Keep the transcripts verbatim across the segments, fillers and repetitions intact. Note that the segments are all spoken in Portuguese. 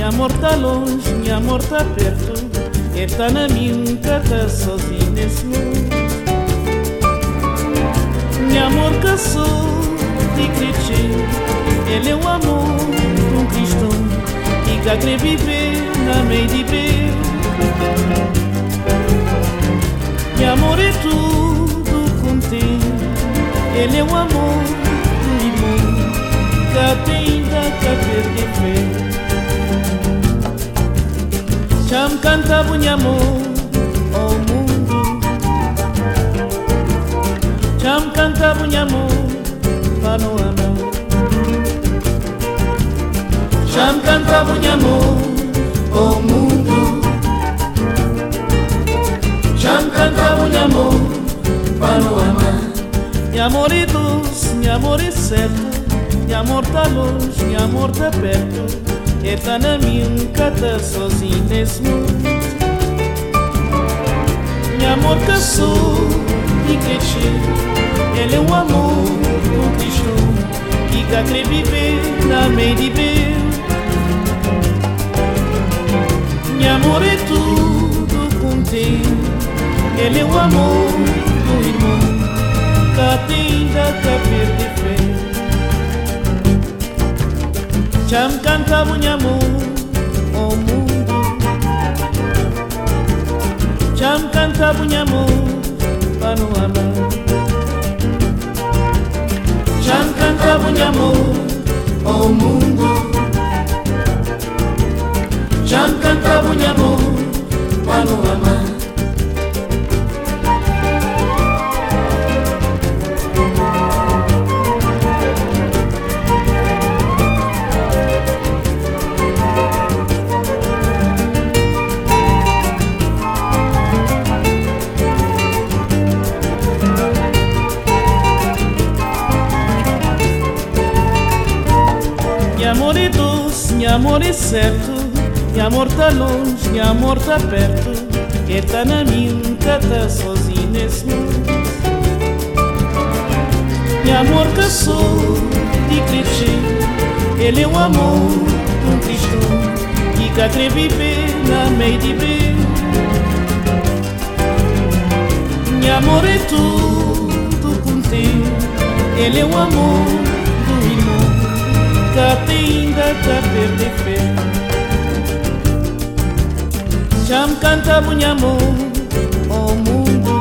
Minha amor tá longe, minha amor tá perto. Ele tá na minha, nunca tá sozinho nesse mundo. Minha amor caçou e cresceu. Ele é um amor, um cristão que quer viver na meio de breu. Meu amor é tudo contigo. Ele é um amor do irmão que ainda quer perder fé. Chame canta minha amor ao mundo. Chame canta minha amor para não amar. Chame canta minha amor ao mundo. Chame canta minha amor para não amar. Meu amor é doce, meu amor é certo. Meu amor tá longe, meu amor tá perto. Ele tá na minha, nunca tá sozinho nesse mundo. Meu amor caçou e cresceu. Ele é um amor, um cristão que quer viver na meio de breu. Meu amor é tudo contigo. Ele é um amor do irmão que ainda quer perder fé. Chame canta minha amor ao mundo. Chame canta minha amor para não amar. Chame canta minha amor ao mundo. Chame canta minha amor para não amar. Meu amor é doce, meu amor é certo. Meu amor tá longe, meu amor tá perto. Ele tá na minha, nunca tá sozinho nesse mundo. Meu amor caçou e cresceu. Ele é um amor, um cristão que quer viver na meio de breu. Meu amor é tudo contigo. Ele é um amor do irmão que ainda quer perder fé. Chame canta minha amor ao mundo.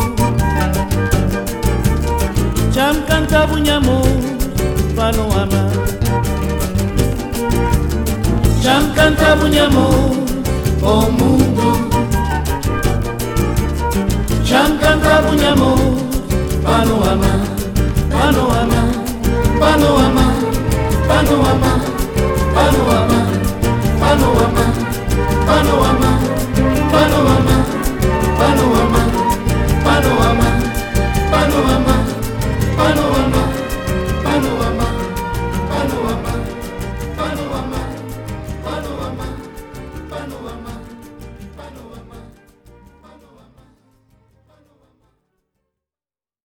Chame canta minha amor para não amar. Chame canta minha amor ao mundo. Chame canta minha amor para não amar. Para não amar, para não amar, para não amar, para não amar, para não amar, para não amar, para não amar.